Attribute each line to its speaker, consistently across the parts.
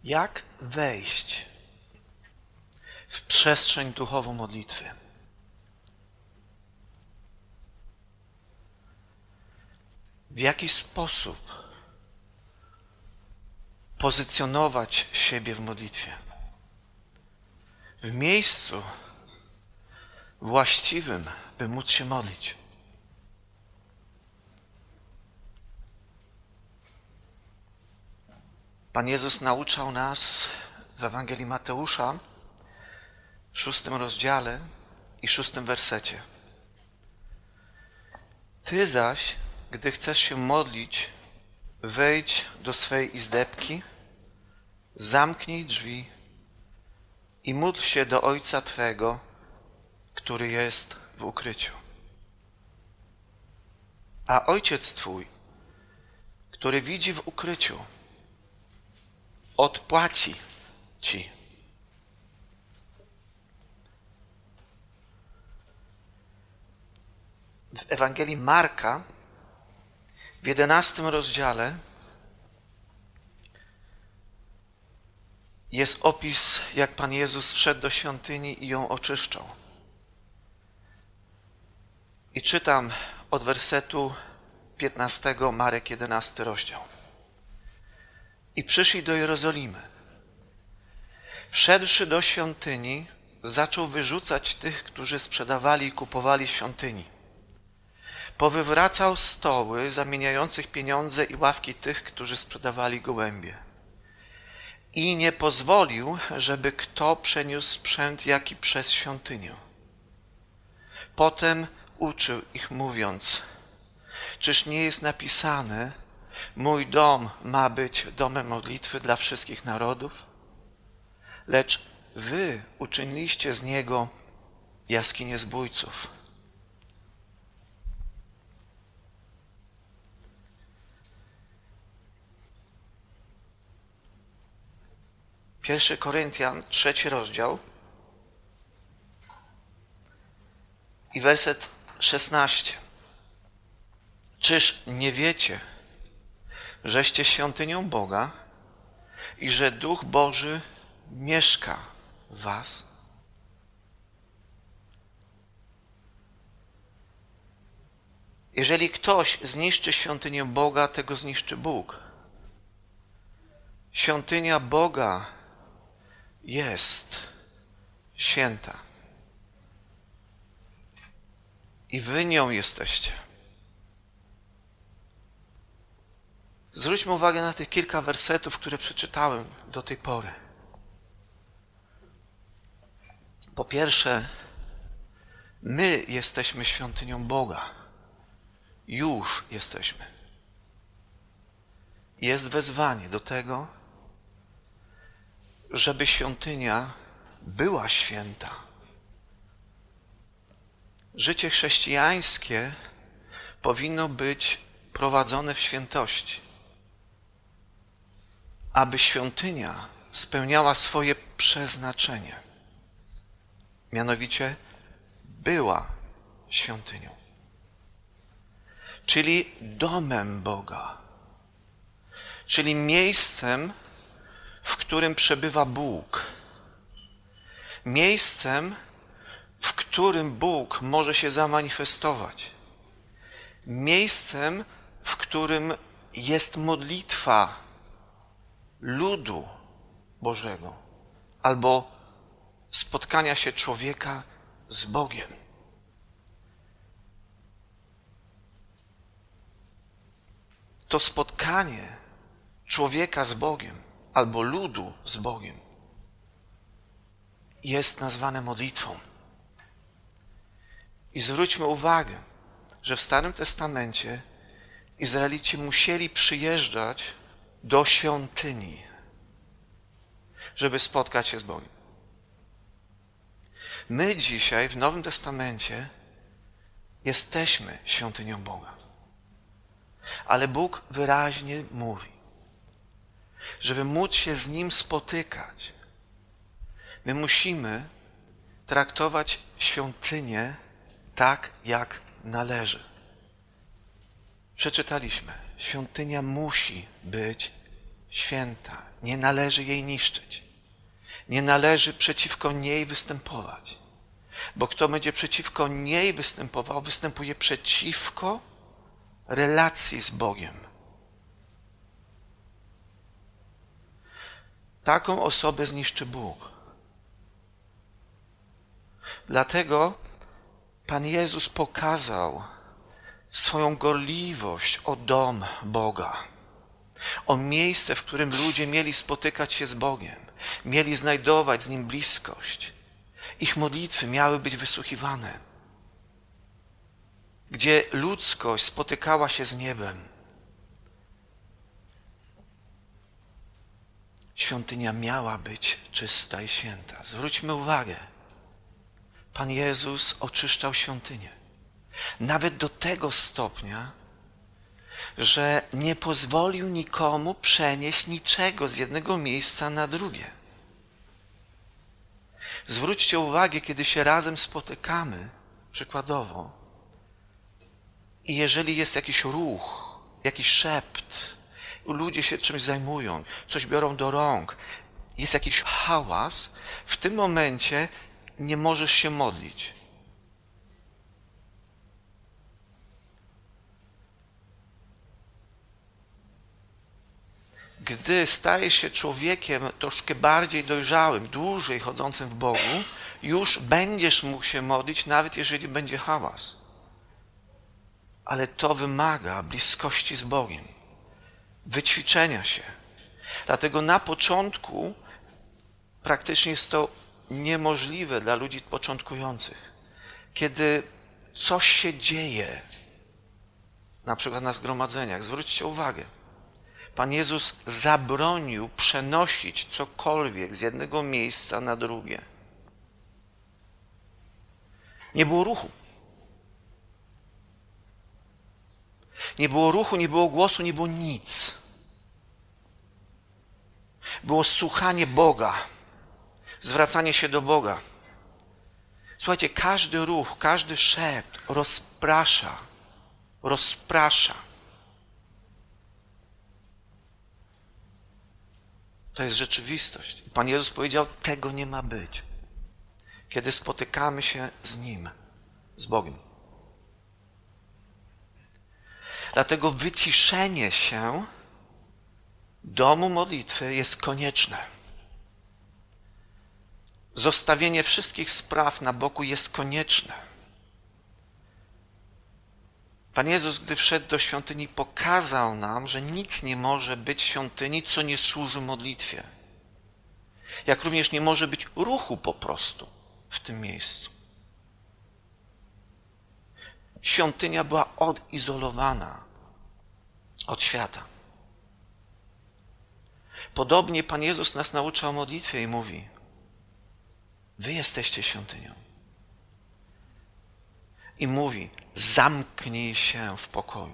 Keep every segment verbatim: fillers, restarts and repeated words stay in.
Speaker 1: Jak wejść w przestrzeń duchową modlitwy? W jaki sposób pozycjonować siebie w modlitwie? W miejscu właściwym, by móc się modlić. Pan Jezus nauczał nas w Ewangelii Mateusza w szóstym rozdziale i szóstym wersecie. Ty zaś, gdy chcesz się modlić, wejdź do swej izdebki, zamknij drzwi i módl się do Ojca Twego, który jest w ukryciu. A Ojciec Twój, który widzi w ukryciu, odpłaci Ci. W Ewangelii Marka w jedenastym rozdziale jest opis, jak Pan Jezus wszedł do świątyni i ją oczyszczał. I czytam od wersetu piętnastego, Marek jedenasty rozdział. I przyszli do Jerozolimy. Wszedłszy do świątyni, zaczął wyrzucać tych, którzy sprzedawali i kupowali w świątyni. Powywracał stoły zamieniających pieniądze i ławki tych, którzy sprzedawali gołębie. I nie pozwolił, żeby kto przeniósł sprzęt jaki przez świątynię. Potem uczył ich, mówiąc: czyż nie jest napisane, mój dom ma być domem modlitwy dla wszystkich narodów? Lecz wy uczyniliście z niego jaskinię zbójców. Pierwszy Koryntian, trzeci rozdział i werset szesnasty. Czyż nie wiecie, żeście świątynią Boga i że Duch Boży mieszka w was? Jeżeli ktoś zniszczy świątynię Boga, tego zniszczy Bóg. Świątynia Boga jest święta. I wy nią jesteście. Zwróćmy uwagę na tych kilka wersetów, które przeczytałem do tej pory. Po pierwsze, my jesteśmy świątynią Boga. Już jesteśmy. Jest wezwanie do tego, żeby świątynia była święta. Życie chrześcijańskie powinno być prowadzone w świętości, aby świątynia spełniała swoje przeznaczenie. Mianowicie była świątynią, czyli domem Boga, czyli miejscem, w którym przebywa Bóg. Miejscem, w którym Bóg może się zamanifestować. Miejscem, w którym jest modlitwa ludu Bożego albo spotkania się człowieka z Bogiem. To spotkanie człowieka z Bogiem albo ludu z Bogiem jest nazwane modlitwą. I zwróćmy uwagę, że w Starym Testamencie Izraelici musieli przyjeżdżać do świątyni, żeby spotkać się z Bogiem. My dzisiaj w Nowym Testamencie jesteśmy świątynią Boga. Ale Bóg wyraźnie mówi, żeby móc się z Nim spotykać, my musimy traktować świątynię tak, jak należy. Przeczytaliśmy, świątynia musi być święta. Nie należy jej niszczyć. Nie należy przeciwko niej występować. Bo kto będzie przeciwko niej występował, występuje przeciwko relacji z Bogiem. Taką osobę zniszczy Bóg. Dlatego Pan Jezus pokazał swoją gorliwość o dom Boga, o miejsce, w którym ludzie mieli spotykać się z Bogiem, mieli znajdować z Nim bliskość. Ich modlitwy miały być wysłuchiwane, gdzie ludzkość spotykała się z niebem. Świątynia miała być czysta i święta. Zwróćmy uwagę, Pan Jezus oczyszczał świątynię. Nawet do tego stopnia, że nie pozwolił nikomu przenieść niczego z jednego miejsca na drugie. Zwróćcie uwagę, kiedy się razem spotykamy, przykładowo, i jeżeli jest jakiś ruch, jakiś szept, ludzie się czymś zajmują, coś biorą do rąk, jest jakiś hałas, w tym momencie nie możesz się modlić. Gdy stajesz się człowiekiem troszkę bardziej dojrzałym, dłużej chodzącym w Bogu, już będziesz mógł się modlić, nawet jeżeli będzie hałas. Ale to wymaga bliskości z Bogiem, wyćwiczenia się. Dlatego na początku praktycznie jest to niemożliwe dla ludzi początkujących. Kiedy coś się dzieje, na przykład na zgromadzeniach, zwróćcie uwagę, Pan Jezus zabronił przenosić cokolwiek z jednego miejsca na drugie. Nie było ruchu. Nie było ruchu, nie było głosu, nie było nic. Było słuchanie Boga, zwracanie się do Boga. Słuchajcie, każdy ruch, każdy szept rozprasza, rozprasza. To jest rzeczywistość. Pan Jezus powiedział, tego nie ma być. Kiedy spotykamy się z Nim, z Bogiem. Dlatego wyciszenie się domu modlitwy jest konieczne. Zostawienie wszystkich spraw na boku jest konieczne. Pan Jezus, gdy wszedł do świątyni, pokazał nam, że nic nie może być w świątyni, co nie służy modlitwie. Jak również nie może być ruchu po prostu w tym miejscu. Świątynia była odizolowana od świata. Podobnie Pan Jezus nas naucza o modlitwie i mówi, wy jesteście świątynią. I mówi, zamknij się w pokoju.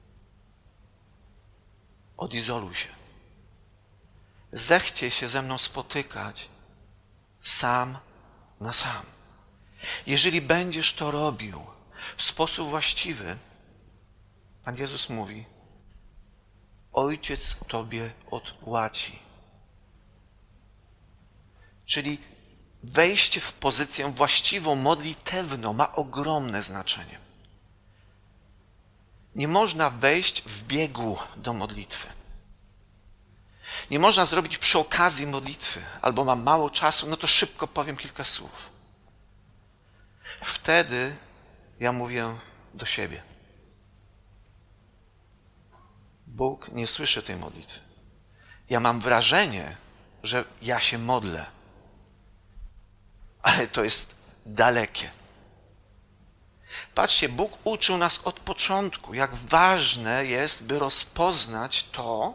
Speaker 1: Odizoluj się. Zechciej się ze mną spotykać sam na sam. Jeżeli będziesz to robił w sposób właściwy, Pan Jezus mówi, Ojciec Tobie odpłaci. Czyli wejście w pozycję właściwą, modlitewną ma ogromne znaczenie. Nie można wejść w biegu do modlitwy. Nie można zrobić przy okazji modlitwy, albo mam mało czasu, no to szybko powiem kilka słów. Wtedy ja mówię do siebie. Bóg nie słyszy tej modlitwy. Ja mam wrażenie, że ja się modlę, ale to jest dalekie. Patrzcie, Bóg uczył nas od początku, jak ważne jest, by rozpoznać to,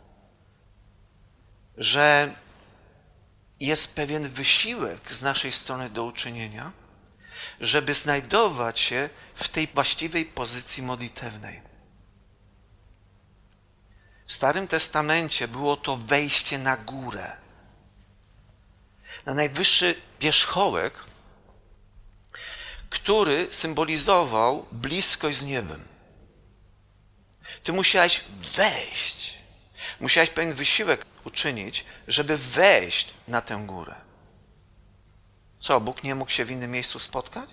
Speaker 1: że jest pewien wysiłek z naszej strony do uczynienia, żeby znajdować się w tej właściwej pozycji modlitewnej. W Starym Testamencie było to wejście na górę, na najwyższy wierzchołek, który symbolizował bliskość z niebem. Ty musiałeś wejść Musiałeś pewien wysiłek uczynić, żeby wejść na tę górę. Co, Bóg nie mógł się w innym miejscu spotkać?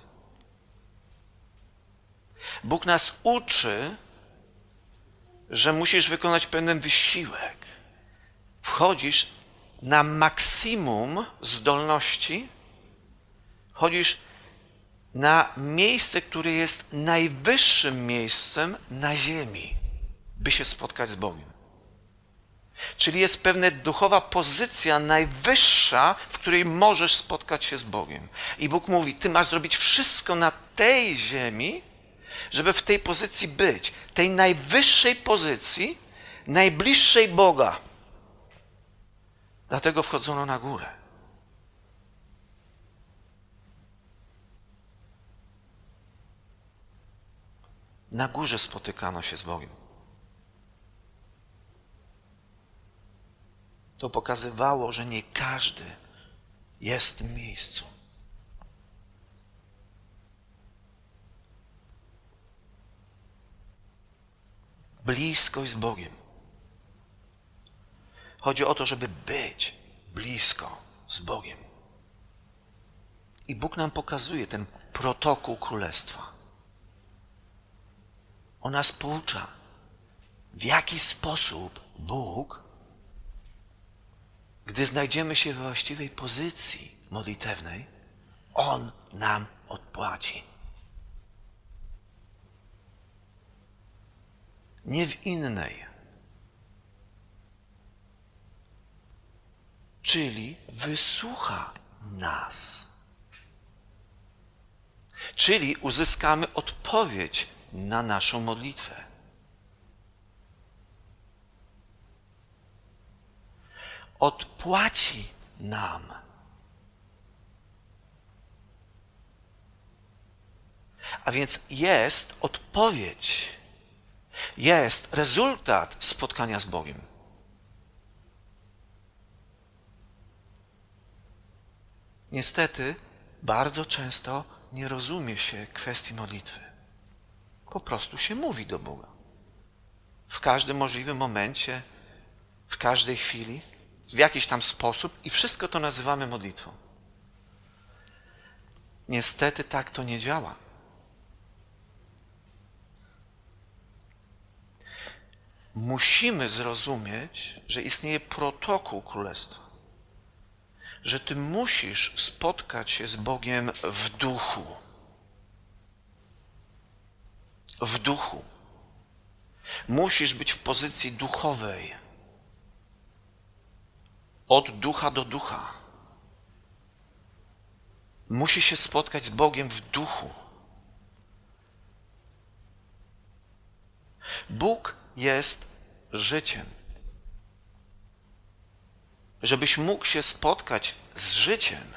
Speaker 1: Bóg nas uczy, że musisz wykonać pewien wysiłek. Wchodzisz na maksimum zdolności, chodzisz na miejsce, które jest najwyższym miejscem na ziemi, by się spotkać z Bogiem. Czyli jest pewna duchowa pozycja najwyższa, w której możesz spotkać się z Bogiem. I Bóg mówi, ty masz zrobić wszystko na tej ziemi, żeby w tej pozycji być. Tej najwyższej pozycji, najbliższej Boga. Dlatego wchodzono na górę. Na górze spotykano się z Bogiem. To pokazywało, że nie każdy jest w tym miejscu. Bliskość z Bogiem. Chodzi o to, żeby być blisko z Bogiem. I Bóg nam pokazuje ten protokół Królestwa. On nas poucza, w jaki sposób Bóg, gdy znajdziemy się we właściwej pozycji modlitewnej, On nam odpłaci. Nie w innej. Czyli wysłucha nas. Czyli uzyskamy odpowiedź na naszą modlitwę. Odpłaci nam. A więc jest odpowiedź. Jest rezultat spotkania z Bogiem. Niestety, bardzo często nie rozumie się kwestii modlitwy. Po prostu się mówi do Boga. W każdym możliwym momencie, w każdej chwili, w jakiś tam sposób i wszystko to nazywamy modlitwą. Niestety tak to nie działa. Musimy zrozumieć, że istnieje protokół Królestwa. Że ty musisz spotkać się z Bogiem w duchu. W duchu. Musisz być w pozycji duchowej. Od ducha do ducha. Musisz się spotkać z Bogiem w duchu. Bóg jest życiem. Żebyś mógł się spotkać z życiem,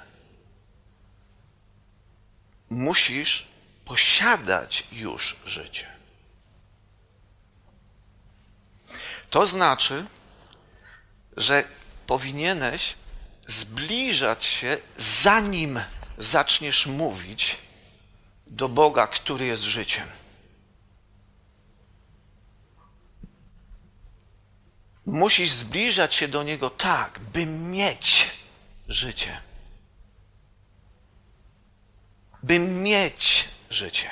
Speaker 1: musisz posiadać już życie. To znaczy, że powinieneś zbliżać się, zanim zaczniesz mówić do Boga, który jest życiem. Musisz zbliżać się do Niego tak, by mieć życie. By mieć życie.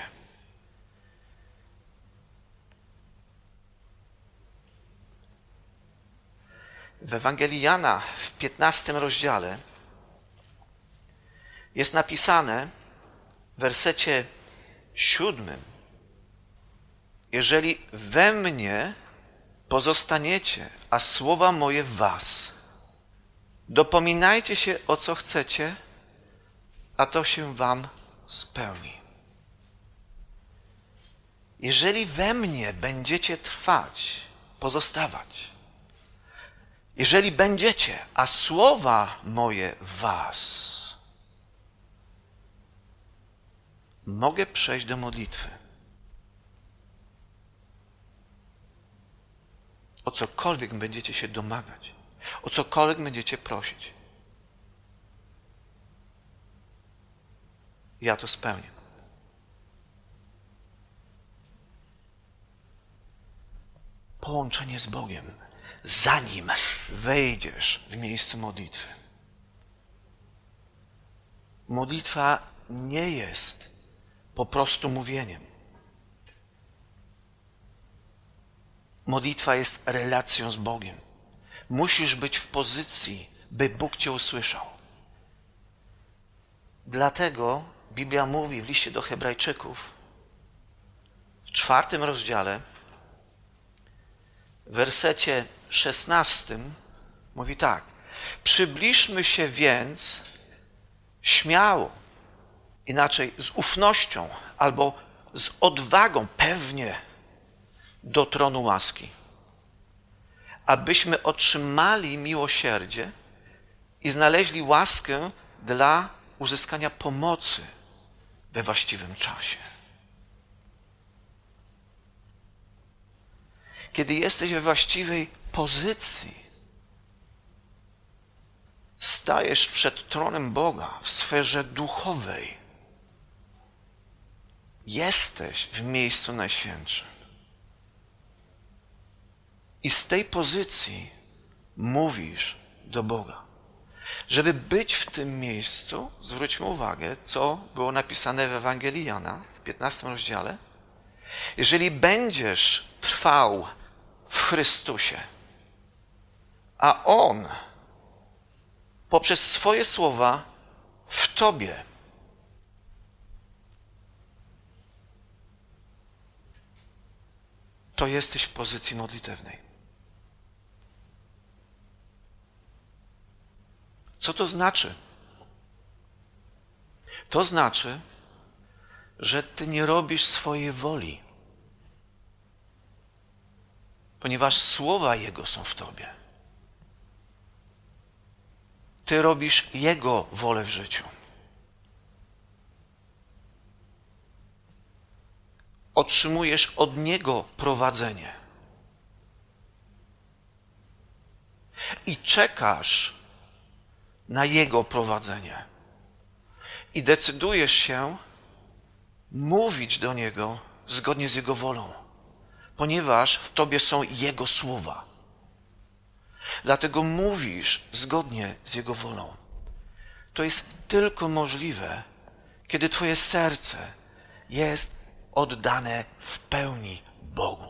Speaker 1: W Ewangelii Jana w piętnastym rozdziale jest napisane w wersecie siódmym: jeżeli we mnie pozostaniecie, a słowa moje w was, dopominajcie się o co chcecie, a to się wam spełni. Jeżeli we mnie będziecie trwać, pozostawać, jeżeli będziecie, a słowa moje w was, mogę przejść do modlitwy. O cokolwiek będziecie się domagać, o cokolwiek będziecie prosić, ja to spełnię. Połączenie z Bogiem zanim wejdziesz w miejsce modlitwy. Modlitwa nie jest po prostu mówieniem. Modlitwa jest relacją z Bogiem. Musisz być w pozycji, by Bóg cię usłyszał. Dlatego Biblia mówi w liście do Hebrajczyków w czwartym rozdziale, w wersecie szesnastym mówi tak: przybliżmy się więc śmiało, inaczej z ufnością albo z odwagą pewnie do tronu łaski, abyśmy otrzymali miłosierdzie i znaleźli łaskę dla uzyskania pomocy we właściwym czasie. Kiedy jesteś we właściwej pozycji, stajesz przed tronem Boga w sferze duchowej. Jesteś w miejscu najświętszym. I z tej pozycji mówisz do Boga. Żeby być w tym miejscu, zwróćmy uwagę, co było napisane w Ewangelii Jana w piętnastym rozdziale. Jeżeli będziesz trwał w Chrystusie, a On poprzez swoje słowa w tobie, to jesteś w pozycji modlitewnej. Co to znaczy? To znaczy, że ty nie robisz swojej woli, ponieważ słowa Jego są w tobie. Ty robisz Jego wolę w życiu. Otrzymujesz od Niego prowadzenie. I czekasz na Jego prowadzenie. I decydujesz się mówić do Niego zgodnie z Jego wolą, ponieważ w tobie są Jego słowa. Dlatego mówisz zgodnie z Jego wolą. To jest tylko możliwe, kiedy twoje serce jest oddane w pełni Bogu.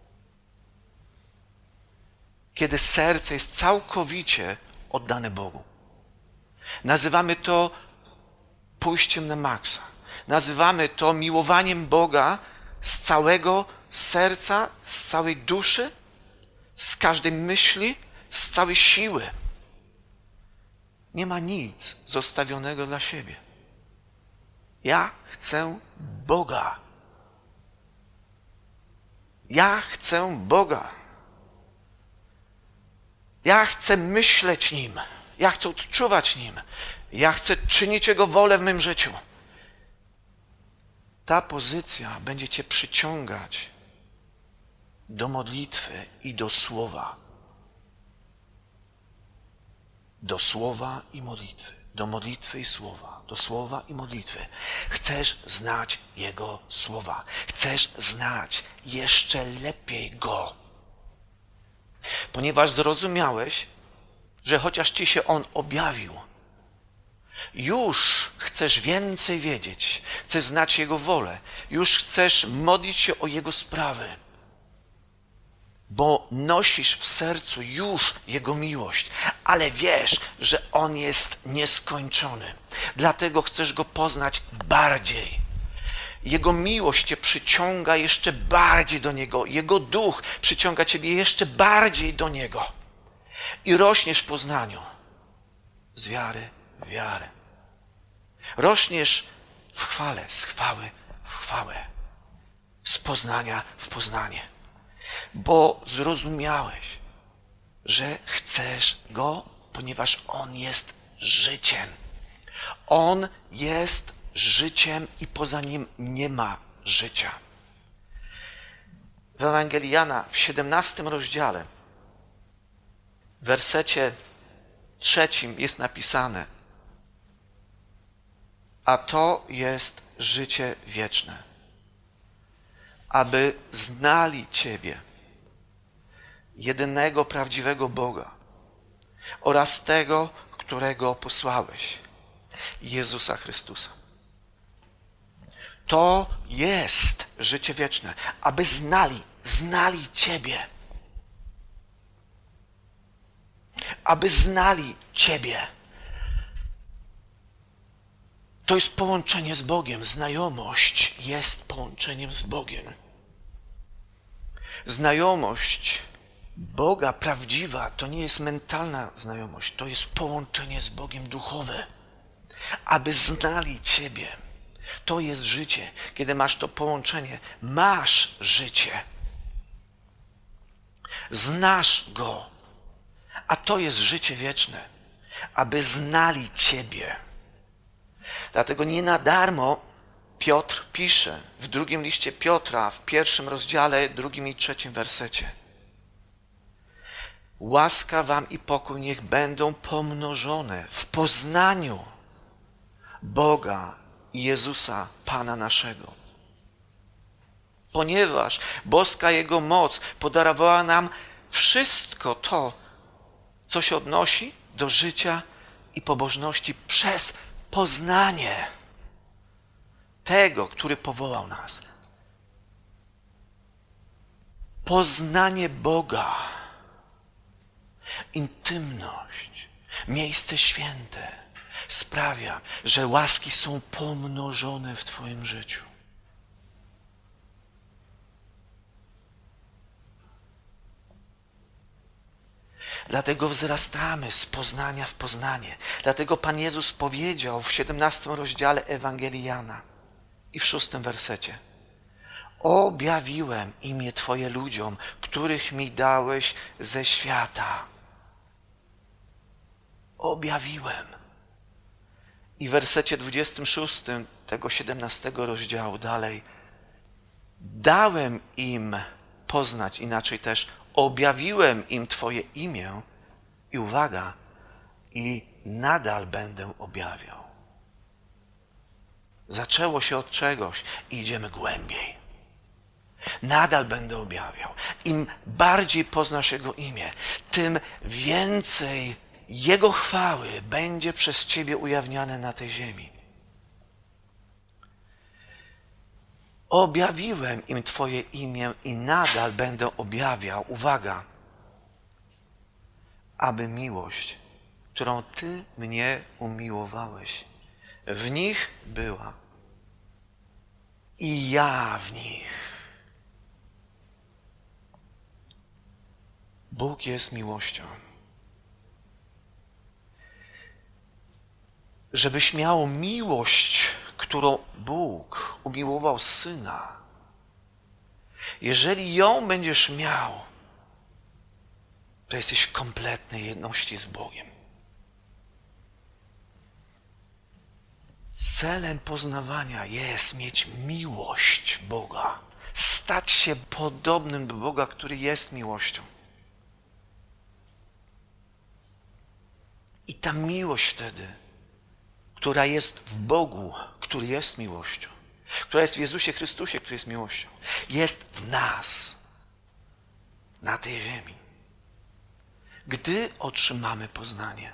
Speaker 1: Kiedy serce jest całkowicie oddane Bogu. Nazywamy to pójściem na maksa. Nazywamy to miłowaniem Boga z całego serca, z całej duszy, z każdej myśli, z całej siły. Nie ma nic zostawionego dla siebie. Ja chcę Boga. Ja chcę Boga. Ja chcę myśleć Nim. Ja chcę odczuwać Nim. Ja chcę czynić Jego wolę w mym życiu. Ta pozycja będzie cię przyciągać do modlitwy i do słowa. Do słowa i modlitwy. Do modlitwy i słowa. Do słowa i modlitwy. Chcesz znać Jego słowa. Chcesz znać jeszcze lepiej Go. Ponieważ zrozumiałeś, że chociaż ci się On objawił, już chcesz więcej wiedzieć, chcesz znać Jego wolę, już chcesz modlić się o Jego sprawy, bo nosisz w sercu już Jego miłość, ale wiesz, że On jest nieskończony. Dlatego chcesz Go poznać bardziej. Jego miłość cię przyciąga jeszcze bardziej do Niego. Jego duch przyciąga ciebie jeszcze bardziej do Niego. I rośniesz w poznaniu z wiary w wiarę. Rośniesz w chwale, z chwały w chwałę, z poznania w poznanie. Bo zrozumiałeś, że chcesz Go, ponieważ On jest życiem. On jest życiem i poza Nim nie ma życia. W Ewangelii Jana w siedemnastym rozdziale, w wersecie trzecim jest napisane: a to jest życie wieczne, aby znali Ciebie, jedynego prawdziwego Boga oraz tego, którego posłałeś, Jezusa Chrystusa. To jest życie wieczne, aby znali, znali Ciebie. Aby znali Ciebie. To jest połączenie z Bogiem. Znajomość jest połączeniem z Bogiem. Znajomość Boga prawdziwa to nie jest mentalna znajomość, to jest połączenie z Bogiem duchowe. Aby znali Ciebie. To jest życie. Kiedy masz to połączenie, masz życie. Znasz Go. A to jest życie wieczne. Aby znali Ciebie. Dlatego nie na darmo Piotr pisze w drugim liście Piotra, w pierwszym rozdziale, drugim i trzecim wersecie. Łaska wam i pokój niech będą pomnożone w poznaniu Boga i Jezusa, Pana naszego. Ponieważ boska Jego moc podarowała nam wszystko to, co się odnosi do życia i pobożności przez poznanie tego, który powołał nas. Poznanie Boga, intymność, miejsce święte sprawia, że łaski są pomnożone w Twoim życiu. Dlatego wzrastamy z poznania w poznanie. Dlatego Pan Jezus powiedział w siedemnastym rozdziale Ewangelii Jana i w szóstym wersecie. Objawiłem imię Twoje ludziom, których mi dałeś ze świata. Objawiłem. I w wersecie dwudziestym szóstym tego siedemnastego rozdziału dalej. Dałem im poznać, inaczej też objawiłem im Twoje imię i uwaga, i nadal będę objawiał. Zaczęło się od czegoś i idziemy głębiej. Nadal będę objawiał. Im bardziej poznasz Jego imię, tym więcej Jego chwały będzie przez Ciebie ujawniane na tej ziemi. Objawiłem im Twoje imię i nadal będę objawiał, uwaga, aby miłość, którą Ty mnie umiłowałeś, w nich była i ja w nich. Bóg jest miłością. Żebyś miał miłość, którą Bóg umiłował Syna. Jeżeli ją będziesz miał, to jesteś w kompletnej jedności z Bogiem. Celem poznawania jest mieć miłość Boga. Stać się podobnym do Boga, który jest miłością. I ta miłość wtedy, która jest w Bogu, który jest miłością, która jest w Jezusie Chrystusie, który jest miłością, jest w nas, na tej ziemi. Gdy otrzymamy poznanie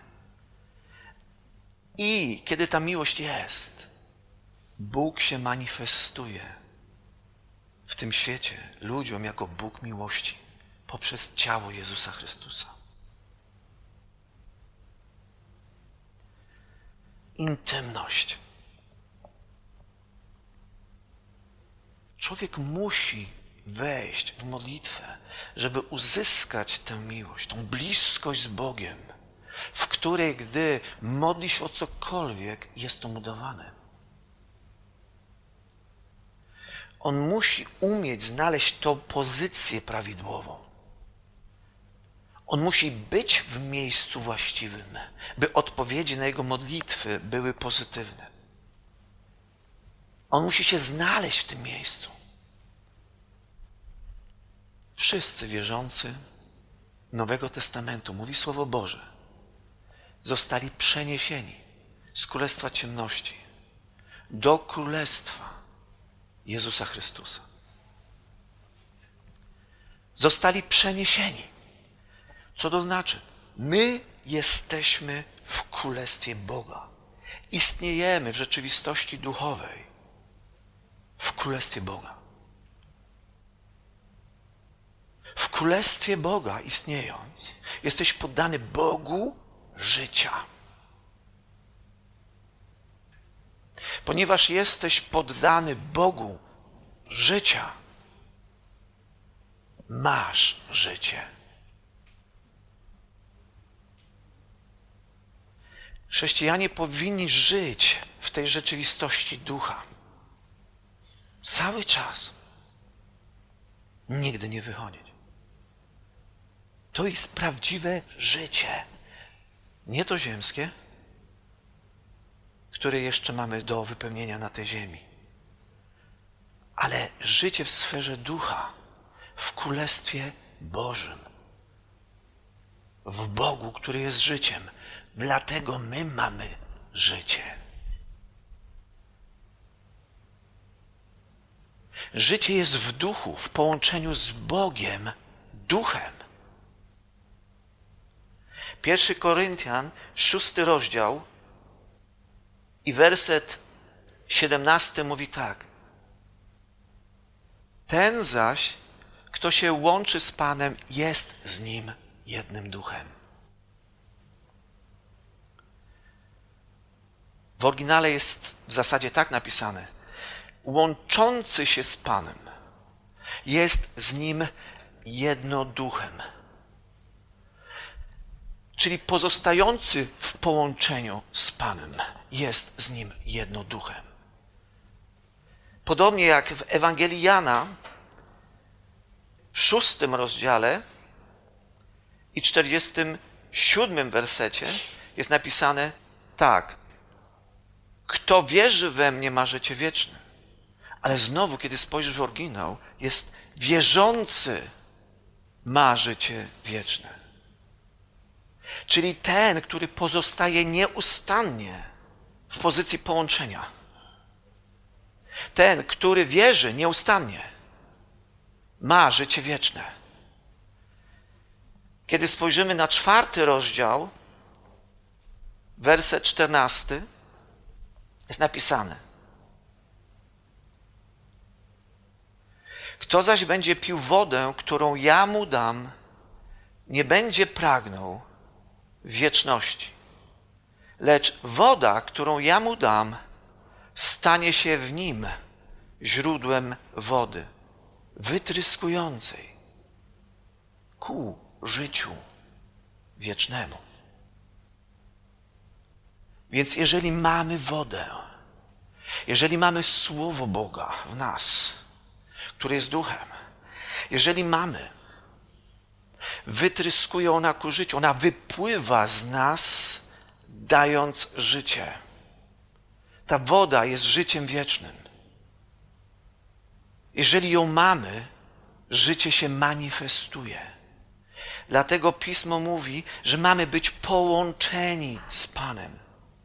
Speaker 1: i kiedy ta miłość jest, Bóg się manifestuje w tym świecie ludziom jako Bóg miłości poprzez ciało Jezusa Chrystusa. Intymność. Człowiek musi wejść w modlitwę, żeby uzyskać tę miłość, tą bliskość z Bogiem, w której gdy modli się o cokolwiek, jest to mu dawane. On musi umieć znaleźć tą pozycję prawidłową. On musi być w miejscu właściwym, by odpowiedzi na jego modlitwy były pozytywne. On musi się znaleźć w tym miejscu. Wszyscy wierzący Nowego Testamentu, mówi Słowo Boże, zostali przeniesieni z Królestwa Ciemności do Królestwa Jezusa Chrystusa. Zostali przeniesieni. Co to znaczy? My jesteśmy w Królestwie Boga. Istniejemy w rzeczywistości duchowej w Królestwie Boga. W Królestwie Boga istniejąc, jesteś poddany Bogu życia. Ponieważ jesteś poddany Bogu życia, masz życie. Chrześcijanie powinni żyć w tej rzeczywistości ducha. Cały czas. Nigdy nie wychodzić. To jest prawdziwe życie. Nie to ziemskie, które jeszcze mamy do wypełnienia na tej ziemi. Ale życie w sferze ducha, w Królestwie Bożym. W Bogu, który jest życiem. Dlatego my mamy życie. Życie jest w duchu, w połączeniu z Bogiem, duchem. Pierwszy Koryntian, szósty rozdział i werset siedemnasty mówi tak. Ten zaś, kto się łączy z Panem, jest z Nim jednym duchem. W oryginale jest w zasadzie tak napisane. Łączący się z Panem jest z Nim jedno duchem. Czyli pozostający w połączeniu z Panem jest z Nim jedno duchem. Podobnie jak w Ewangelii Jana w szóstym rozdziale i czterdziestym siódmym wersecie jest napisane tak. Kto wierzy we mnie, ma życie wieczne. Ale znowu, kiedy spojrzysz w oryginał, jest wierzący ma życie wieczne. Czyli ten, który pozostaje nieustannie w pozycji połączenia. Ten, który wierzy nieustannie, ma życie wieczne. Kiedy spojrzymy na czwarty rozdział, werset czternasty, jest napisane. Kto zaś będzie pił wodę, którą ja mu dam, nie będzie pragnął w wieczności. Lecz woda, którą ja mu dam, stanie się w nim źródłem wody, wytryskującej ku życiu wiecznemu. Więc jeżeli mamy wodę, jeżeli mamy Słowo Boga w nas, który jest duchem, jeżeli mamy, wytryskuje ona ku życiu, ona wypływa z nas, dając życie. Ta woda jest życiem wiecznym. Jeżeli ją mamy, życie się manifestuje. Dlatego Pismo mówi, że mamy być połączeni z Panem.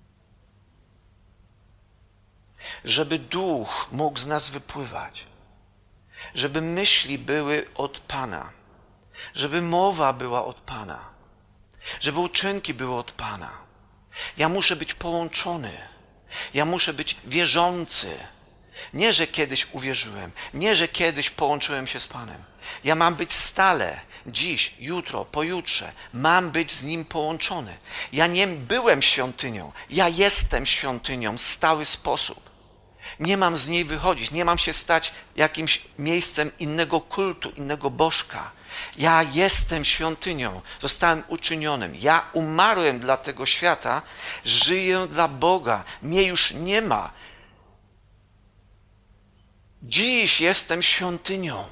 Speaker 1: Żeby duch mógł z nas wypływać. Żeby myśli były od Pana. Żeby mowa była od Pana. Żeby uczynki były od Pana. Ja muszę być połączony. Ja muszę być wierzący. Nie, że kiedyś uwierzyłem. Nie, że kiedyś połączyłem się z Panem. Ja mam być stale, dziś, jutro, pojutrze. Mam być z Nim połączony. Ja nie byłem świątynią. Ja jestem świątynią w stały sposób. Nie mam z niej wychodzić. Nie mam się stać jakimś miejscem innego kultu, innego bożka. Ja jestem świątynią. Zostałem uczynionym. Ja umarłem dla tego świata. Żyję dla Boga. Mnie już nie ma. Dziś jestem świątynią,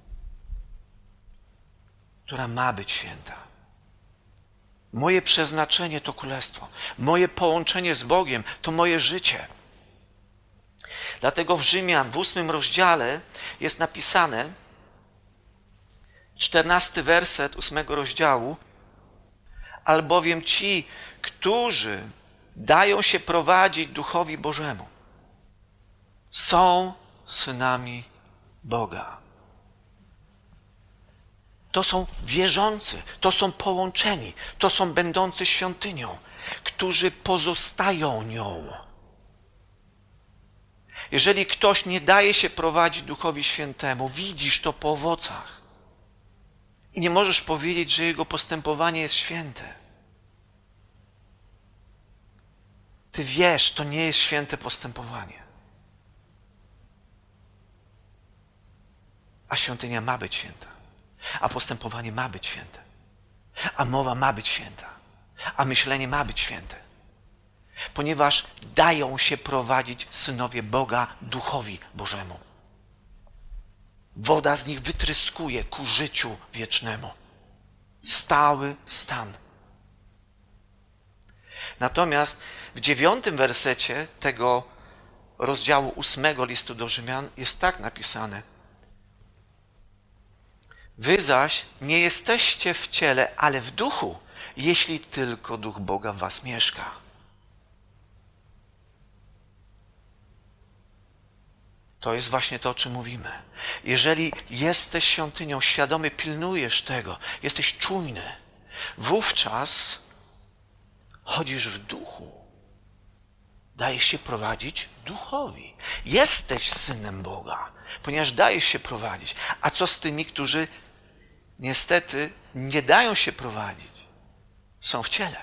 Speaker 1: która ma być święta. Moje przeznaczenie to królestwo. Moje połączenie z Bogiem to moje życie. Dlatego w Rzymian w ósmym rozdziale jest napisane, czternasty werset ósmego rozdziału, albowiem ci, którzy dają się prowadzić Duchowi Bożemu, są synami Boga. To są wierzący, to są połączeni, to są będący świątynią, którzy pozostają nią. Jeżeli ktoś nie daje się prowadzić Duchowi Świętemu, widzisz to po owocach. I nie możesz powiedzieć, że jego postępowanie jest święte. Ty wiesz, to nie jest święte postępowanie. A świątynia ma być święta. A postępowanie ma być święte. A mowa ma być święta. A myślenie ma być święte. Ponieważ dają się prowadzić synowie Boga Duchowi Bożemu. Woda z nich wytryskuje ku życiu wiecznemu. Stały stan. Natomiast w dziewiątym wersecie tego rozdziału ósmego listu do Rzymian jest tak napisane: wy zaś nie jesteście w ciele, ale w duchu, jeśli tylko Duch Boga w was mieszka. To jest właśnie to, o czym mówimy. Jeżeli jesteś świątynią, świadomy pilnujesz tego, jesteś czujny, wówczas chodzisz w duchu. Dajesz się prowadzić duchowi. Jesteś synem Boga, ponieważ dajesz się prowadzić. A co z tymi, którzy niestety nie dają się prowadzić? Są w ciele.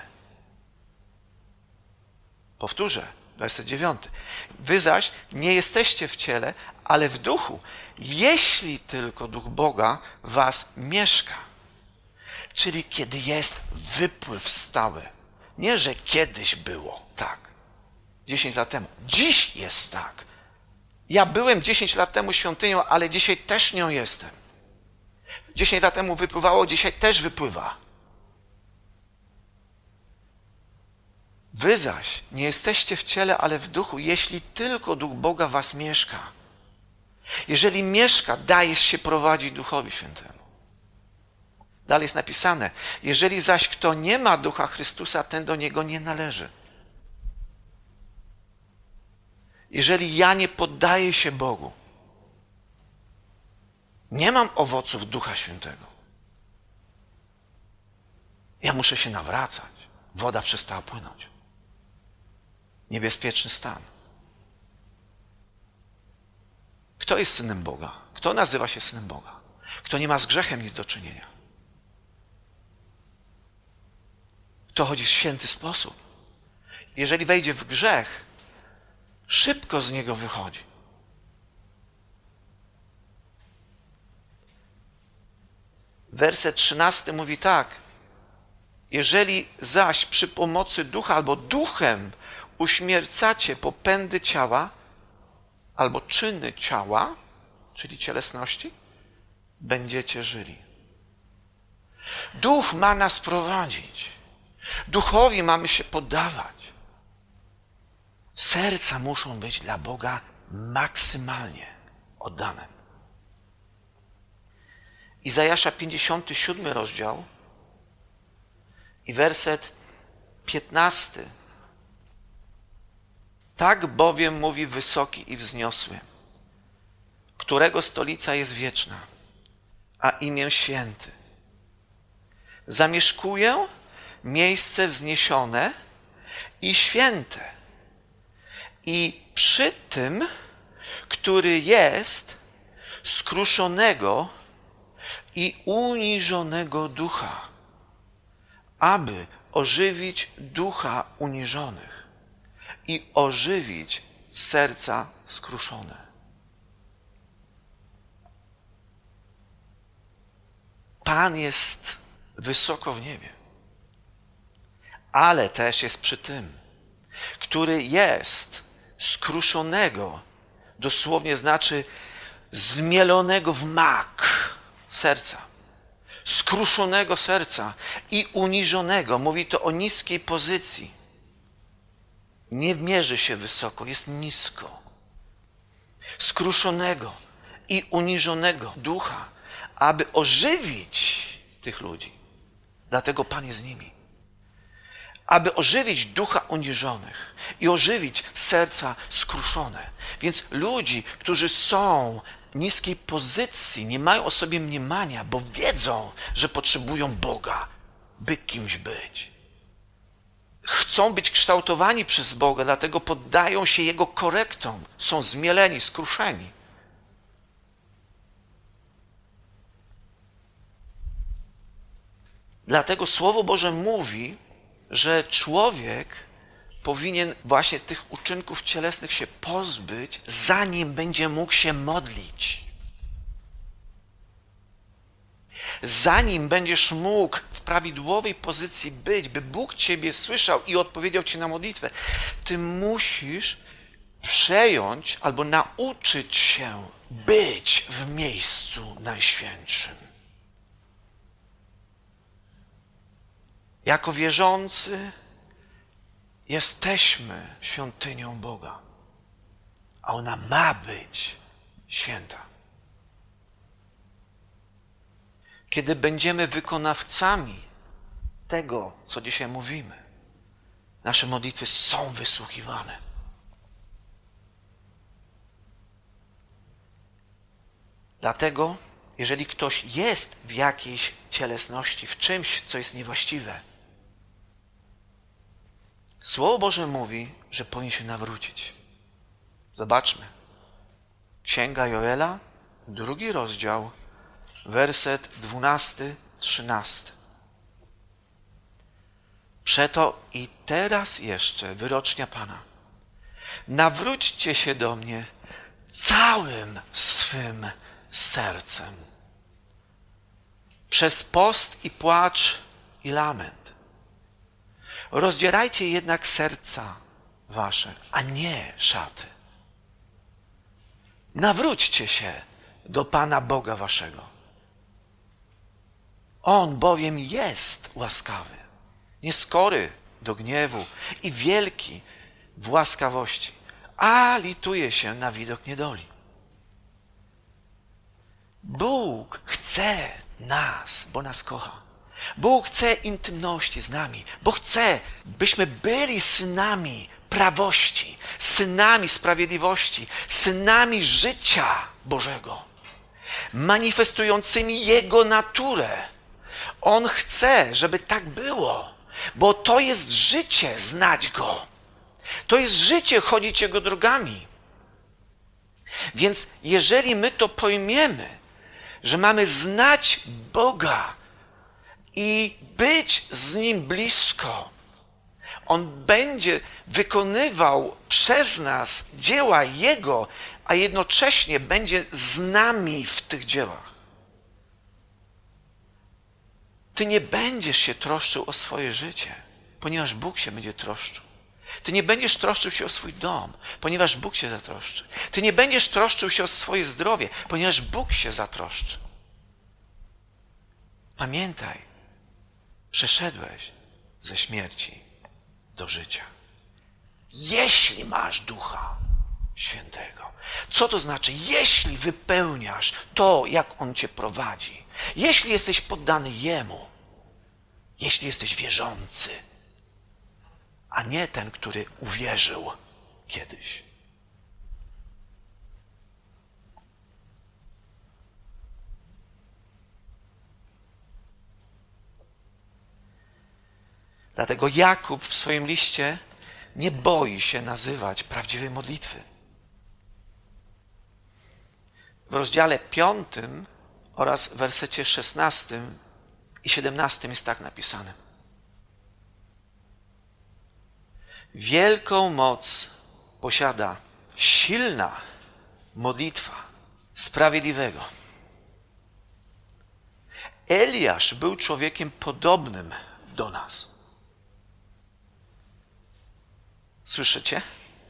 Speaker 1: Powtórzę, werset dziewiąty. Wy zaś nie jesteście w ciele, ale w duchu, jeśli tylko Duch Boga w was mieszka. Czyli kiedy jest wypływ stały. Nie, że kiedyś było tak. dziesięć lat temu. Dziś jest tak. Ja byłem dziesięć lat temu świątynią, ale dzisiaj też nią jestem. dziesięć lat temu wypływało, dzisiaj też wypływa. Wy zaś nie jesteście w ciele, ale w duchu, jeśli tylko Duch Boga w was mieszka. Jeżeli mieszka, dajesz się prowadzić Duchowi Świętemu. Dalej jest napisane: jeżeli zaś kto nie ma Ducha Chrystusa, ten do niego nie należy. Jeżeli ja nie poddaję się Bogu, nie mam owoców Ducha Świętego. Ja muszę się nawracać. Woda przestała płynąć. Niebezpieczny stan. Kto jest synem Boga? Kto nazywa się synem Boga? Kto nie ma z grzechem nic do czynienia? Kto chodzi w święty sposób? Jeżeli wejdzie w grzech, szybko z niego wychodzi. Werset trzynasty mówi tak: jeżeli zaś przy pomocy ducha albo duchem uśmiercacie popędy ciała albo czyny ciała, czyli cielesności, będziecie żyli. Duch ma nas prowadzić. Duchowi mamy się poddawać. Serca muszą być dla Boga maksymalnie oddane. Izajasza pięćdziesiąty siódmy rozdział i werset piętnasty. Tak bowiem mówi wysoki i wzniosły, którego stolica jest wieczna, a imię święty. Zamieszkuję miejsce wzniesione i święte. I przy tym, który jest skruszonego i uniżonego ducha, aby ożywić ducha uniżonych i ożywić serca skruszone. Pan jest wysoko w niebie, ale też jest przy tym, który jest skruszonego, dosłownie znaczy zmielonego w mak serca, skruszonego serca i uniżonego. Mówi to o niskiej pozycji. Nie mierzy się wysoko, jest nisko. Skruszonego i uniżonego ducha, aby ożywić tych ludzi. Dlatego Pan jest z nimi. Aby ożywić ducha uniżonych i ożywić serca skruszone. Więc ludzi, którzy są niskiej pozycji, nie mają o sobie mniemania, bo wiedzą, że potrzebują Boga, by kimś być. Chcą być kształtowani przez Boga, dlatego poddają się Jego korektom. Są zmieleni, skruszeni. Dlatego Słowo Boże mówi, że człowiek powinien właśnie tych uczynków cielesnych się pozbyć, zanim będzie mógł się modlić. Zanim będziesz mógł w prawidłowej pozycji być, by Bóg ciebie słyszał i odpowiedział ci na modlitwę, ty musisz przejąć albo nauczyć się być w miejscu najświętszym. Jako wierzący jesteśmy świątynią Boga, a ona ma być święta. Kiedy będziemy wykonawcami tego, co dzisiaj mówimy, nasze modlitwy są wysłuchiwane. Dlatego, jeżeli ktoś jest w jakiejś cielesności, w czymś, co jest niewłaściwe, Słowo Boże mówi, że powinien się nawrócić. Zobaczmy. Księga Joela, drugi rozdział, werset dwunasty, trzynasty. Przeto i teraz jeszcze wyrocznia Pana. Nawróćcie się do mnie całym swym sercem. Przez post i płacz i lament. Rozdzierajcie jednak serca wasze, a nie szaty. Nawróćcie się do Pana Boga waszego. On bowiem jest łaskawy, nieskory do gniewu i wielki w łaskawości, a lituje się na widok niedoli. Bóg chce nas, bo nas kocha. Bóg chce intymności z nami, bo chce, byśmy byli synami prawości, synami sprawiedliwości, synami życia Bożego, manifestującymi Jego naturę. On chce, żeby tak było, bo to jest życie znać Go. To jest życie chodzić Jego drogami. Więc jeżeli my to pojmiemy, że mamy znać Boga i być z Nim blisko, On będzie wykonywał przez nas dzieła Jego, a jednocześnie będzie z nami w tych dziełach. Ty nie będziesz się troszczył o swoje życie, ponieważ Bóg się będzie troszczył. Ty nie będziesz troszczył się o swój dom, ponieważ Bóg się zatroszczy. Ty nie będziesz troszczył się o swoje zdrowie, ponieważ Bóg się zatroszczy. Pamiętaj, przeszedłeś ze śmierci do życia. Jeśli masz Ducha Świętego. Co to znaczy? Jeśli wypełniasz to, jak On cię prowadzi. Jeśli jesteś poddany Jemu. Jeśli jesteś wierzący. A nie ten, który uwierzył kiedyś. Dlatego Jakub w swoim liście nie boi się nazywać prawdziwej modlitwy. W rozdziale piątym oraz w wersecie szesnastym i siedemnastym jest tak napisane. Wielką moc posiada silna modlitwa sprawiedliwego. Eliasz był człowiekiem podobnym do nas. Słyszycie?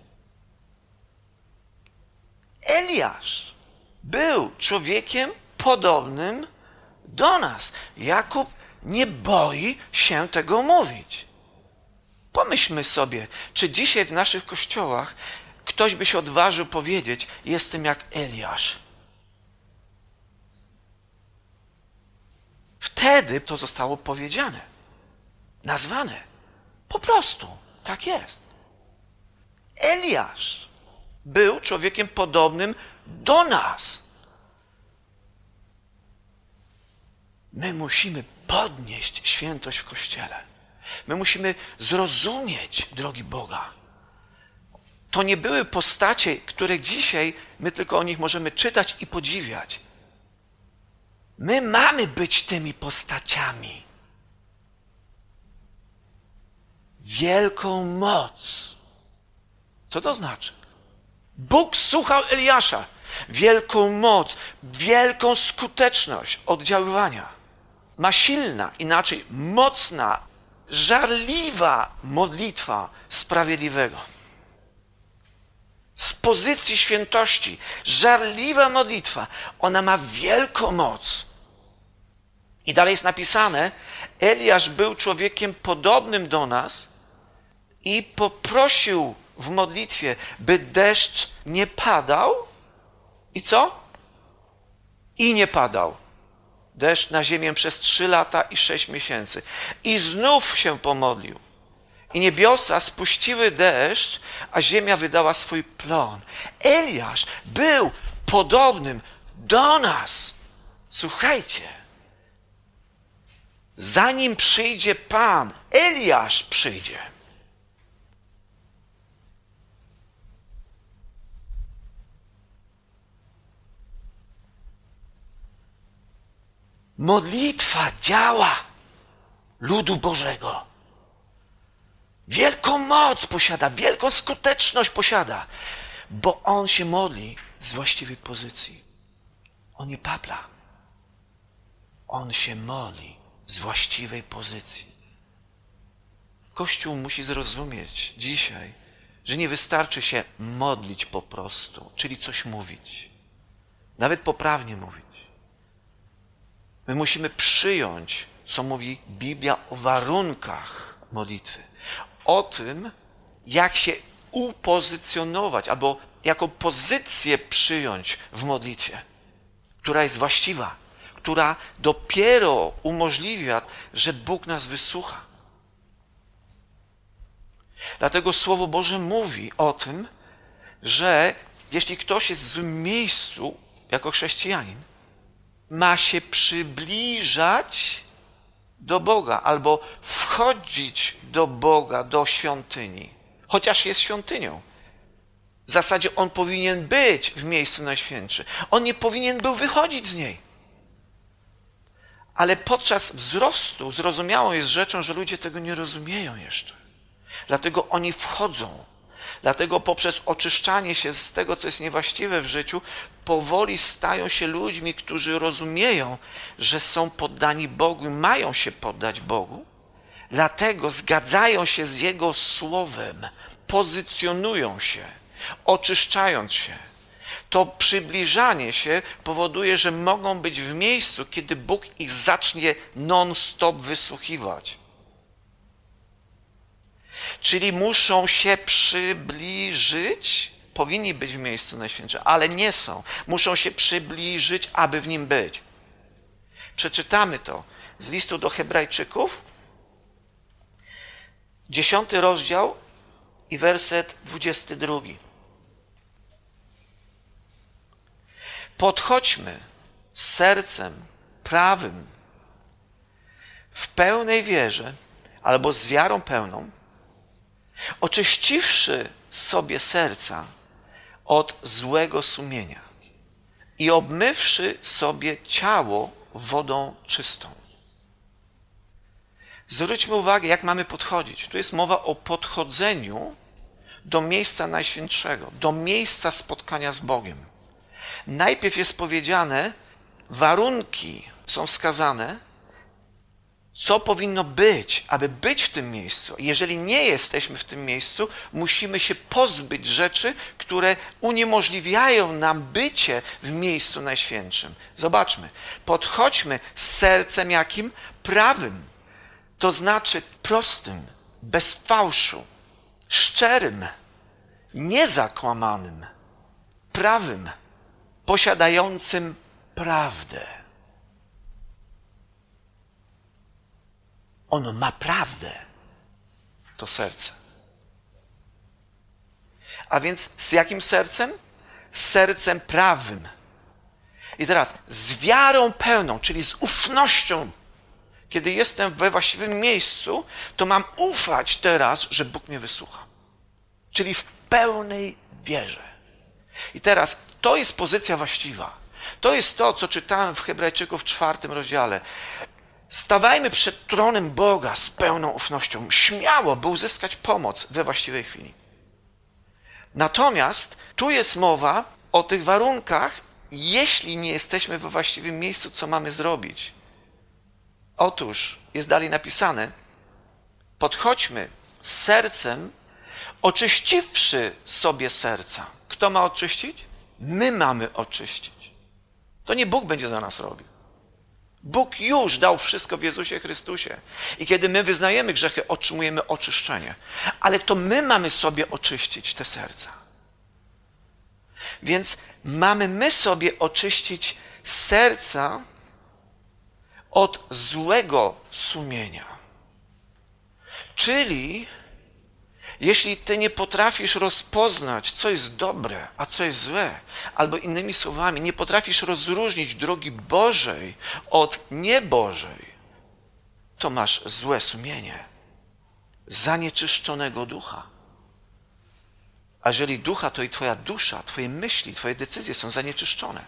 Speaker 1: Eliasz był człowiekiem podobnym do nas. Jakub nie boi się tego mówić. Pomyślmy sobie, czy dzisiaj w naszych kościołach ktoś by się odważył powiedzieć, jestem jak Eliasz. Wtedy to zostało powiedziane, nazwane. Po prostu, tak jest. Eliasz był człowiekiem podobnym do nas. My musimy podnieść świętość w Kościele. My musimy zrozumieć drogi Boga. To nie były postacie, które dzisiaj my tylko o nich możemy czytać i podziwiać. My mamy być tymi postaciami. Wielką moc. Co to znaczy? Bóg słuchał Eliasza. Wielką moc, wielką skuteczność oddziaływania. Ma silna, inaczej mocna, żarliwa modlitwa sprawiedliwego. Z pozycji świętości, żarliwa modlitwa, ona ma wielką moc. I dalej jest napisane, Eliasz był człowiekiem podobnym do nas i poprosił w modlitwie, by deszcz nie padał. I co? I nie padał. Deszcz na ziemię przez trzy lata i sześć miesięcy. I znów się pomodlił. I niebiosa spuściły deszcz, a ziemia wydała swój plon. Eliasz był podobnym do nas. Słuchajcie. Zanim przyjdzie Pan, Eliasz przyjdzie. Modlitwa działa ludu Bożego. Wielką moc posiada, wielką skuteczność posiada, bo on się modli z właściwej pozycji. On nie papla. On się modli z właściwej pozycji. Kościół musi zrozumieć dzisiaj, że nie wystarczy się modlić po prostu, czyli coś mówić. Nawet poprawnie mówić. My musimy przyjąć, co mówi Biblia o warunkach modlitwy. O tym, jak się upozycjonować, albo jaką pozycję przyjąć w modlitwie, która jest właściwa, która dopiero umożliwia, że Bóg nas wysłucha. Dlatego Słowo Boże mówi o tym, że jeśli ktoś jest w złym miejscu jako chrześcijanin, ma się przybliżać do Boga albo wchodzić do Boga, do świątyni, chociaż jest świątynią. W zasadzie on powinien być w miejscu najświętszym. On nie powinien był wychodzić z niej. Ale podczas wzrostu zrozumiałą jest rzeczą, że ludzie tego nie rozumieją jeszcze. Dlatego oni wchodzą. Dlatego poprzez oczyszczanie się z tego, co jest niewłaściwe w życiu, powoli stają się ludźmi, którzy rozumieją, że są poddani Bogu i mają się poddać Bogu. Dlatego zgadzają się z Jego Słowem, pozycjonują się, oczyszczając się. To przybliżanie się powoduje, że mogą być w miejscu, kiedy Bóg ich zacznie non-stop wysłuchiwać. Czyli muszą się przybliżyć, powinni być w miejscu najświętszym, ale nie są. Muszą się przybliżyć, aby w nim być. Przeczytamy to z listu do Hebrajczyków, dziesiąty rozdział i werset dwudziesty drugi. Podchodźmy z sercem prawym, w pełnej wierze, albo z wiarą pełną, oczyściwszy sobie serca od złego sumienia i obmywszy sobie ciało wodą czystą. Zwróćmy uwagę, jak mamy podchodzić. Tu jest mowa o podchodzeniu do miejsca najświętszego, do miejsca spotkania z Bogiem. Najpierw jest powiedziane, warunki są wskazane, co powinno być, aby być w tym miejscu. Jeżeli nie jesteśmy w tym miejscu, musimy się pozbyć rzeczy, które uniemożliwiają nam bycie w miejscu najświętszym. Zobaczmy, podchodźmy z sercem jakim? Prawym. To znaczy prostym, bez fałszu, szczerym, niezakłamanym, prawym, posiadającym prawdę. Ono ma prawdę, to serce. A więc z jakim sercem? Z sercem prawym. I teraz z wiarą pełną, czyli z ufnością, kiedy jestem we właściwym miejscu, to mam ufać teraz, że Bóg mnie wysłucha. Czyli w pełnej wierze. I teraz to jest pozycja właściwa. To jest to, co czytałem w Hebrajczyków w czwartym rozdziale. Stawajmy przed tronem Boga z pełną ufnością, śmiało, by uzyskać pomoc we właściwej chwili. Natomiast tu jest mowa o tych warunkach, jeśli nie jesteśmy we właściwym miejscu, co mamy zrobić. Otóż jest dalej napisane, podchodźmy z sercem, oczyściwszy sobie serca. Kto ma oczyścić? My mamy oczyścić. To nie Bóg będzie za nas robił. Bóg już dał wszystko w Jezusie Chrystusie. I kiedy my wyznajemy grzechy, otrzymujemy oczyszczenie. Ale to my mamy sobie oczyścić te serca. Więc mamy my sobie oczyścić serca od złego sumienia. Czyli jeśli ty nie potrafisz rozpoznać, co jest dobre, a co jest złe, albo innymi słowami, nie potrafisz rozróżnić drogi Bożej od niebożej, to masz złe sumienie, zanieczyszczonego ducha. A jeżeli ducha, to i twoja dusza, twoje myśli, twoje decyzje są zanieczyszczone.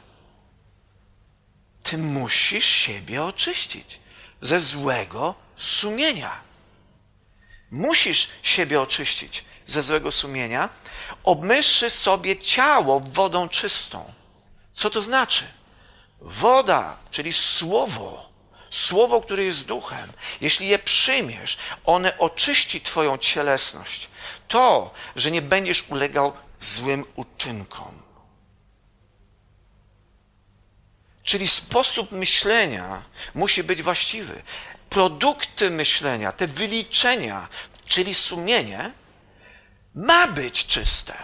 Speaker 1: Ty musisz siebie oczyścić ze złego sumienia. Musisz siebie oczyścić ze złego sumienia, obmyślszy sobie ciało wodą czystą. Co to znaczy? Woda, czyli słowo, słowo, które jest duchem, jeśli je przyjmiesz, one oczyści twoją cielesność. To, że nie będziesz ulegał złym uczynkom. Czyli sposób myślenia musi być właściwy. Produkty myślenia, te wyliczenia, czyli sumienie, ma być czyste.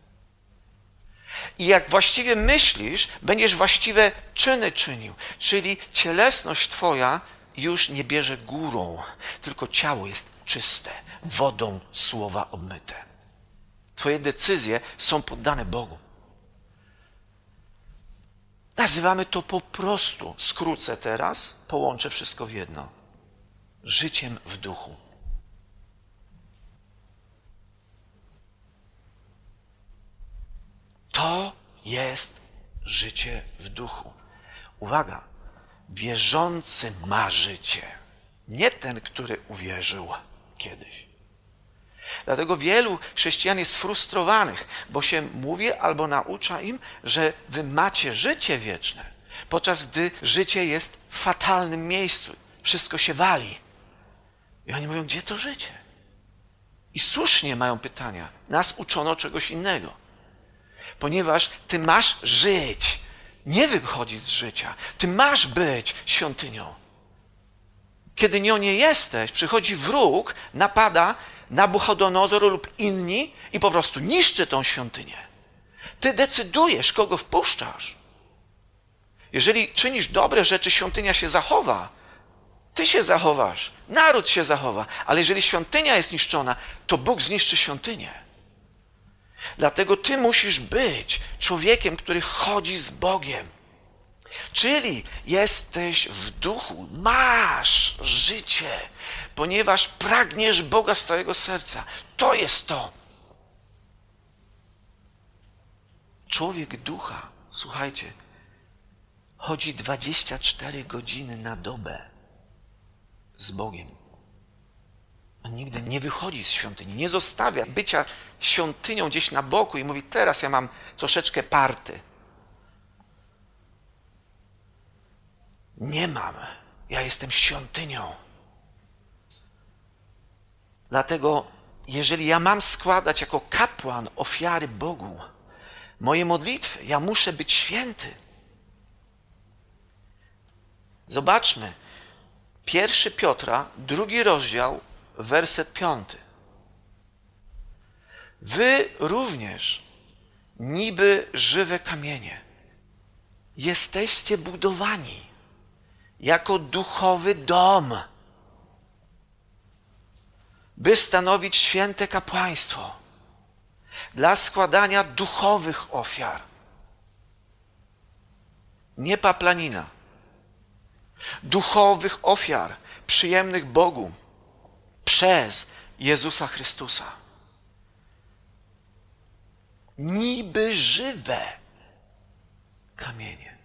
Speaker 1: I jak właściwie myślisz, będziesz właściwe czyny czynił. Czyli cielesność twoja już nie bierze górą, tylko ciało jest czyste, wodą słowa obmyte. Twoje decyzje są poddane Bogu. Nazywamy to po prostu, skrócę teraz, połączę wszystko w jedno. Życiem w duchu. To jest życie w duchu. Uwaga, wierzący ma życie, nie ten, który uwierzył kiedyś. Dlatego wielu chrześcijan jest frustrowanych, bo się mówi albo naucza im, że wy macie życie wieczne, podczas gdy życie jest w fatalnym miejscu. Wszystko się wali. I oni mówią, gdzie to życie? I słusznie mają pytania. Nas uczono czegoś innego. Ponieważ ty masz żyć, nie wychodzić z życia. Ty masz być świątynią. Kiedy nią nie jesteś, przychodzi wróg, napada Nabuchodonozor lub inni i po prostu niszczy tą świątynię. Ty decydujesz, kogo wpuszczasz. Jeżeli czynisz dobre rzeczy, świątynia się zachowa. Ty się zachowasz, naród się zachowa, ale jeżeli świątynia jest niszczona, to Bóg zniszczy świątynię. Dlatego ty musisz być człowiekiem, który chodzi z Bogiem. Czyli jesteś w duchu, masz życie, ponieważ pragniesz Boga z całego serca. To jest to. Człowiek ducha, słuchajcie, chodzi dwadzieścia cztery godziny na dobę z Bogiem. On nigdy nie wychodzi z świątyni, nie zostawia bycia świątynią gdzieś na boku i mówi, teraz ja mam troszeczkę party. Nie mam. Ja jestem świątynią. Dlatego, jeżeli ja mam składać jako kapłan ofiary Bogu, moje modlitwy, ja muszę być święty. Zobaczmy. Pierwszy Piotra, drugi rozdział, werset piąty. Wy również, niby żywe kamienie, jesteście budowani jako duchowy dom, by stanowić święte kapłaństwo dla składania duchowych ofiar. nie paplanina. Duchowych ofiar przyjemnych Bogu przez Jezusa Chrystusa. Niby żywe kamienie.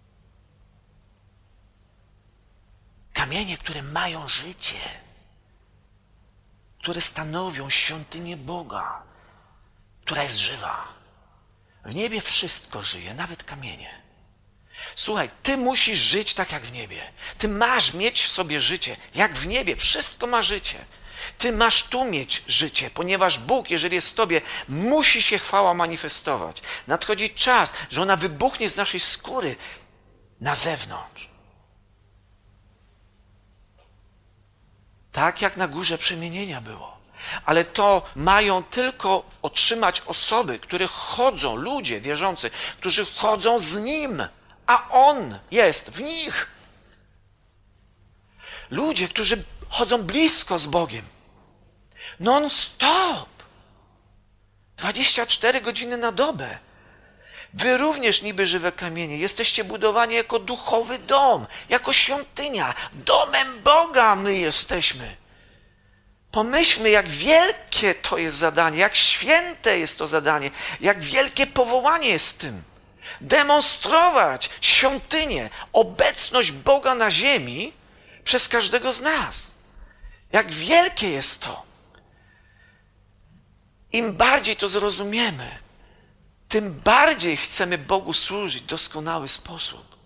Speaker 1: Kamienie, które mają życie, które stanowią świątynię Boga, która jest żywa. W niebie wszystko żyje, nawet kamienie. Słuchaj, ty musisz żyć tak jak w niebie. Ty masz mieć w sobie życie, jak w niebie. Wszystko ma życie. Ty masz tu mieć życie, ponieważ Bóg, jeżeli jest w tobie, musi się chwała manifestować. Nadchodzi czas, że ona wybuchnie z naszej skóry na zewnątrz. Tak jak na górze przemienienia było. Ale to mają tylko otrzymać osoby, które chodzą, ludzie wierzący, którzy chodzą z Nim, a On jest w nich. Ludzie, którzy chodzą blisko z Bogiem. Non-stop. dwadzieścia cztery godziny na dobę. Wy również niby żywe kamienie. Jesteście budowani jako duchowy dom, jako świątynia. Domem Boga my jesteśmy. Pomyślmy, jak wielkie to jest zadanie, jak święte jest to zadanie, jak wielkie powołanie jest w tym. Demonstrować świątynię, obecność Boga na ziemi przez każdego z nas. Jak wielkie jest to. Im bardziej to zrozumiemy, tym bardziej chcemy Bogu służyć w doskonały sposób.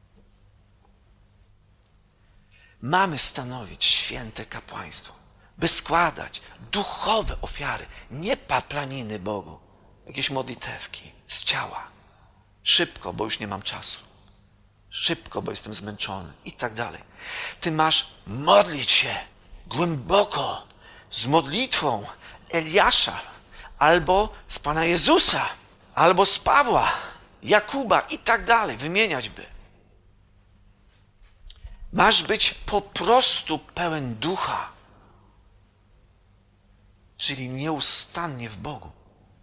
Speaker 1: Mamy stanowić święte kapłaństwo, by składać duchowe ofiary, nie paplaniny Bogu, jakieś modlitewki z ciała. Szybko, bo już nie mam czasu. Szybko, bo jestem zmęczony i tak dalej. Ty masz modlić się głęboko z modlitwą Eliasza, albo z Pana Jezusa, albo z Pawła, Jakuba i tak dalej, wymieniać by. Masz być po prostu pełen ducha, czyli nieustannie w Bogu.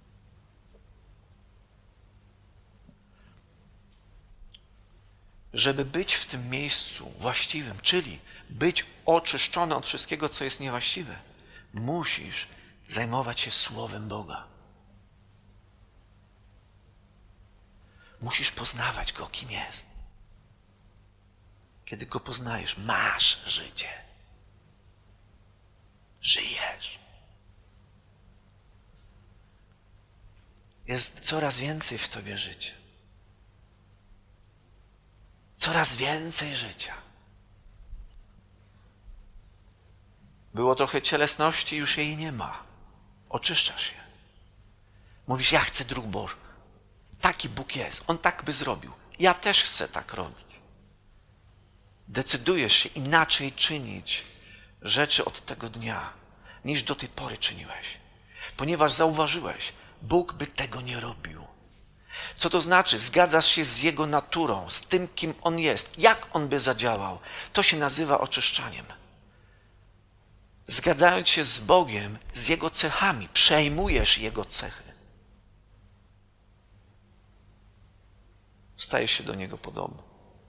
Speaker 1: Żeby być w tym miejscu właściwym, czyli być oczyszczony od wszystkiego, co jest niewłaściwe, musisz zajmować się Słowem Boga. Musisz poznawać Go, kim jest. Kiedy Go poznajesz, masz życie. Żyjesz. Jest coraz więcej w tobie życia. Coraz więcej życia. Było trochę cielesności, już jej nie ma. Oczyszczasz się. Mówisz, ja chcę dróg Bożych. Taki Bóg jest. On tak by zrobił. Ja też chcę tak robić. Decydujesz się inaczej czynić rzeczy od tego dnia, niż do tej pory czyniłeś. Ponieważ zauważyłeś, Bóg by tego nie robił. Co to znaczy? Zgadzasz się z Jego naturą, z tym, kim On jest, jak On by zadziałał. To się nazywa oczyszczaniem. Zgadzając się z Bogiem, z Jego cechami, przejmujesz Jego cechy. Stajesz się do Niego podobny.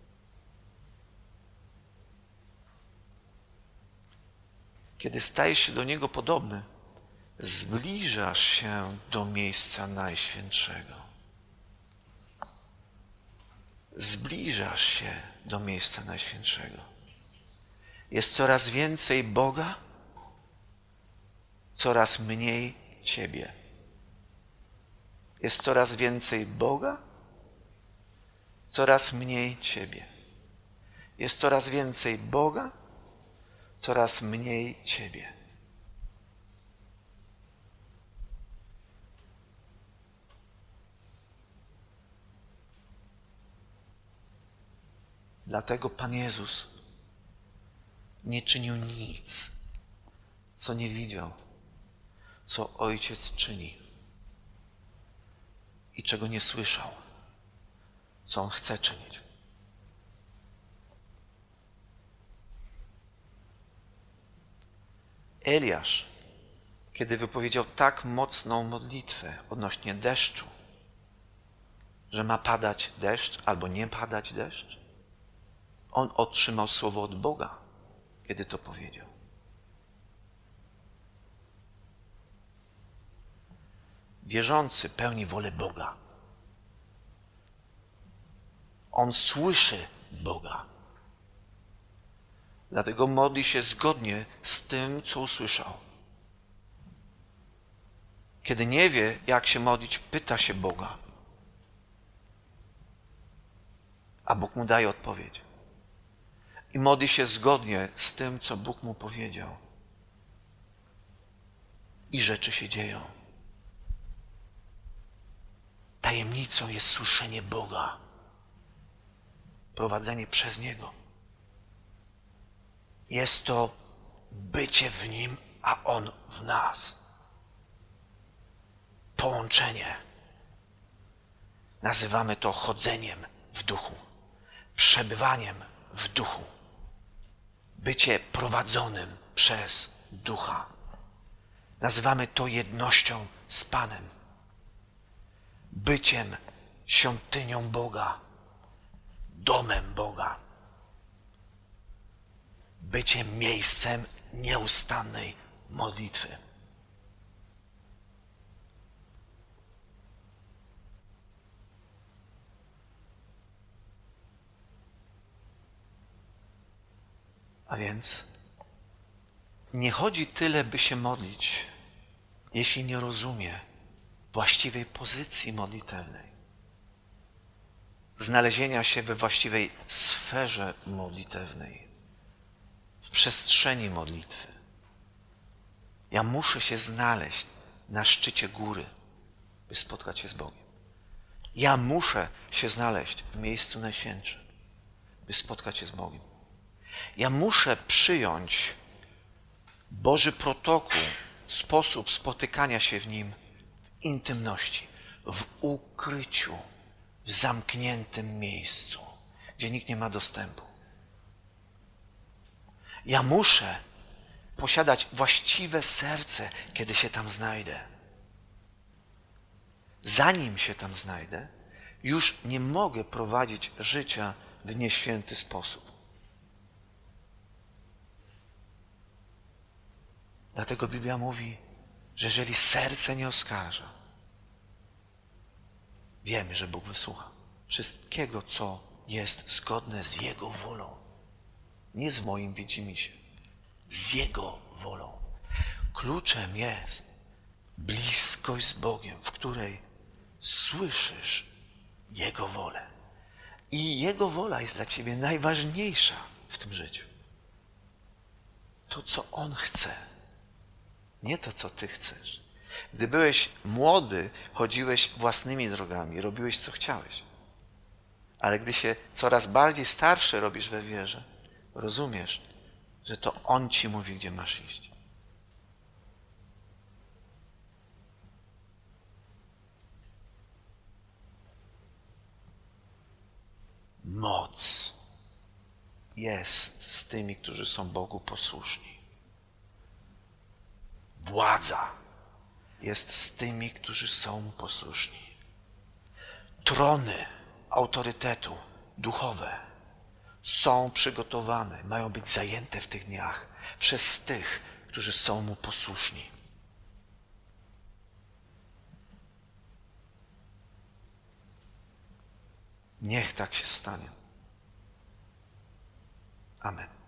Speaker 1: Kiedy stajesz się do Niego podobny, zbliżasz się do miejsca Najświętszego. Zbliżasz się do miejsca Najświętszego. Jest coraz więcej Boga, coraz mniej Ciebie. Jest coraz więcej Boga, coraz mniej Ciebie. Jest coraz więcej Boga, coraz mniej Ciebie. Dlatego Pan Jezus nie czynił nic, co nie widział, co Ojciec czyni i czego nie słyszał, co On chce czynić. Eliasz, kiedy wypowiedział tak mocną modlitwę odnośnie deszczu, że ma padać deszcz albo nie padać deszcz. On otrzymał słowo od Boga, kiedy to powiedział. Wierzący pełni wolę Boga. On słyszy Boga. Dlatego modli się zgodnie z tym, co usłyszał. Kiedy nie wie, jak się modlić, pyta się Boga. A Bóg mu daje odpowiedź. I modli się zgodnie z tym, co Bóg mu powiedział. I rzeczy się dzieją. Tajemnicą jest słyszenie Boga. Prowadzenie przez Niego. Jest to bycie w Nim, a On w nas. Połączenie. Nazywamy to chodzeniem w duchu, przebywaniem w duchu, bycie prowadzonym przez ducha. Nazywamy to jednością z Panem, byciem świątynią Boga, domem Boga, byciem miejscem nieustannej modlitwy. A więc nie chodzi tyle, by się modlić, jeśli nie rozumie właściwej pozycji modlitewnej, znalezienia się we właściwej sferze modlitewnej, w przestrzeni modlitwy. Ja muszę się znaleźć na szczycie góry, by spotkać się z Bogiem. Ja muszę się znaleźć w miejscu najświętszym, by spotkać się z Bogiem. Ja muszę przyjąć Boży protokół, sposób spotykania się w Nim w intymności, w ukryciu, w zamkniętym miejscu, gdzie nikt nie ma dostępu. Ja muszę posiadać właściwe serce, kiedy się tam znajdę. Zanim się tam znajdę, już nie mogę prowadzić życia w nieświęty sposób. Dlatego Biblia mówi, że jeżeli serce nie oskarża, wiemy, że Bóg wysłucha wszystkiego, co jest zgodne z Jego wolą. Nie z moim widzimisię, z Jego wolą. Kluczem jest bliskość z Bogiem, w której słyszysz Jego wolę. I Jego wola jest dla ciebie najważniejsza w tym życiu. To, co On chce, nie to, co ty chcesz. Gdy byłeś młody, chodziłeś własnymi drogami, robiłeś, co chciałeś. Ale gdy się coraz bardziej starszy robisz we wierze, rozumiesz, że to On ci mówi, gdzie masz iść. Moc jest z tymi, którzy są Bogu posłuszni. Władza jest z tymi, którzy są Mu posłuszni. Trony autorytetu duchowe są przygotowane, mają być zajęte w tych dniach przez tych, którzy są Mu posłuszni. Niech tak się stanie. Amen.